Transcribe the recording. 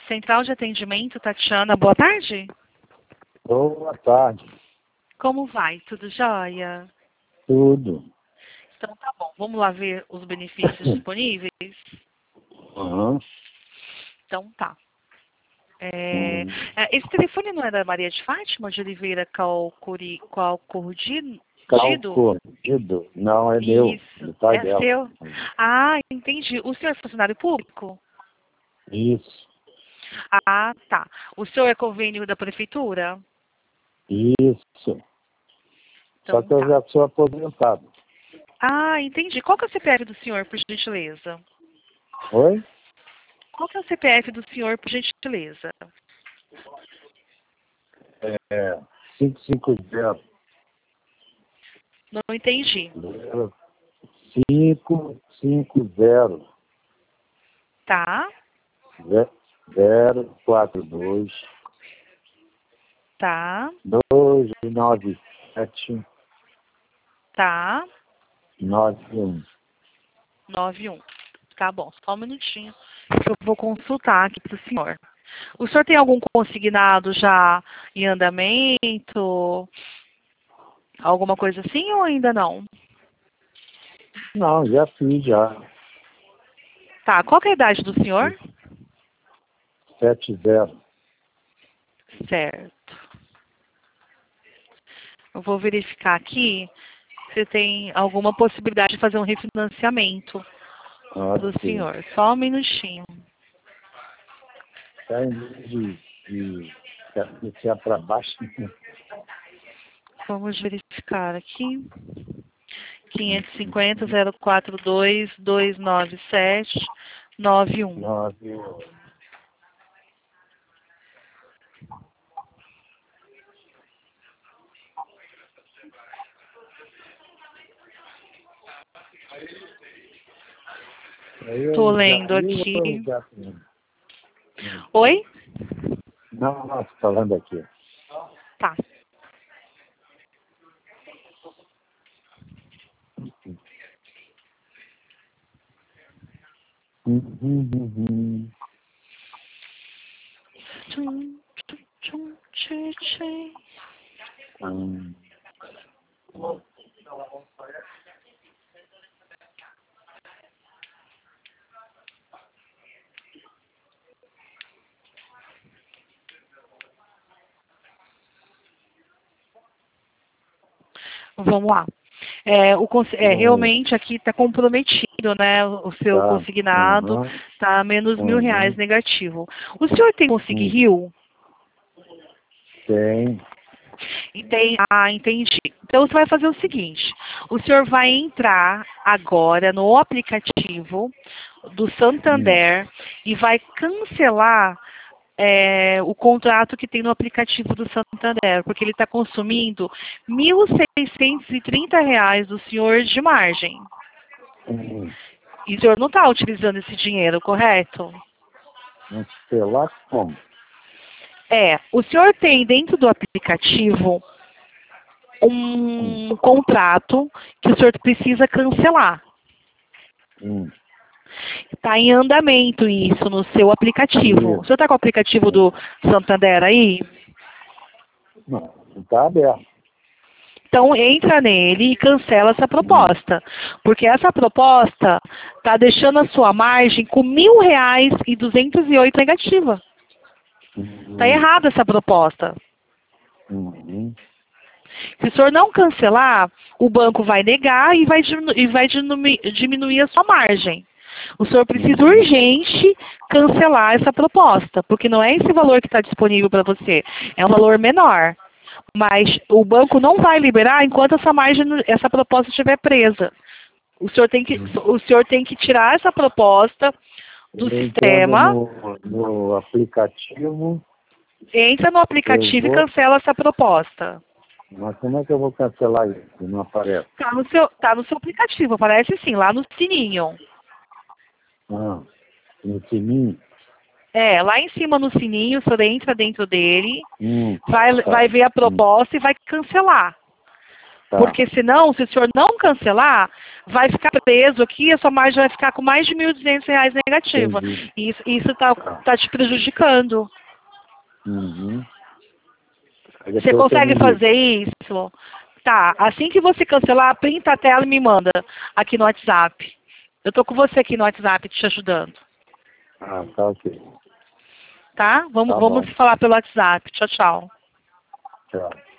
Central de Atendimento, Tatiana, boa tarde. Boa tarde. Como vai? Tudo jóia? Tudo. Então tá bom, vamos lá ver os benefícios disponíveis? Uhum. Então tá. Esse telefone não é da Maria de Fátima de Oliveira Calcordido? Calcordido? Não, é meu, Isso, do pai é dela. seu? Ah, entendi. O senhor é funcionário público? Isso, Ah, tá. O senhor é convênio da prefeitura? isso. Então Só que eu tá. já sou aposentado. Ah, entendi. Qual que é o CPF do senhor, por gentileza? Oi? Qual que é o CPF do senhor, por gentileza? É 550. Não entendi. 550 Tá, 042 tá, 297 tá. 91. 91. Tá bom, só um minutinho. Que eu vou consultar aqui para o senhor. O senhor tem algum consignado já em andamento? Alguma coisa assim ou ainda não? Não, já fiz já. Tá, qual que é a idade do senhor? 70. Certo. Eu vou verificar aqui se tem alguma possibilidade de fazer um refinanciamento para o Ok. senhor. Só um minutinho. Tá em vez de descer para baixo. Vamos verificar aqui. 550-042-297-91. 9. Tô lendo aqui. Já... Oi? Não, tô falando aqui. Tá. Tchum, tchum, tchum, tchê, tchê. Vamos lá. Realmente aqui está comprometido, né? O seu Tá. consignado está menos R$ 1.000 negativo. O senhor tem Rio? Tem. Entendi. Então você vai fazer o seguinte: o senhor vai entrar agora no aplicativo do Santander e vai cancelar o contrato que tem no aplicativo do Santander, porque ele está consumindo R$ 1.630 do senhor de margem. E o senhor não está utilizando esse dinheiro, correto? Não sei lá como. O senhor tem dentro do aplicativo um contrato que o senhor precisa cancelar. Está em andamento isso no seu aplicativo. O senhor está com o aplicativo do Santander aí? Não, está aberto. Então entra nele e cancela essa proposta. Porque essa proposta está deixando a sua margem com R$ 1.000,208 negativa. Está errada essa proposta. Se o senhor não cancelar, o banco vai negar e vai diminuir a sua margem. O senhor precisa urgente cancelar essa proposta, porque não é esse valor que está disponível para você, é um valor menor. Mas o banco não vai liberar enquanto essa proposta estiver presa. O senhor tem que tirar essa proposta do sistema. No aplicativo. Entra no aplicativo e cancela essa proposta. Mas como é que eu vou cancelar isso? Não aparece. Tá no seu aplicativo, aparece sim, lá no sininho. No sininho? Lá em cima no sininho, o senhor entra dentro dele, vai ver a proposta e vai cancelar. Tá. Porque senão, se o senhor não cancelar, vai ficar preso aqui, a sua margem vai ficar com mais de R$ 1.200 negativa. Entendi. E isso tá te prejudicando. Uhum. Aí Você depois consegue me liga. fazer isso? Tá, assim que você cancelar, printa a tela e me manda aqui no WhatsApp. Eu tô com você aqui no WhatsApp te ajudando. Ah, tá ok. Tá? Vamos Tá bom. falar pelo WhatsApp. Tchau, tchau. Tchau.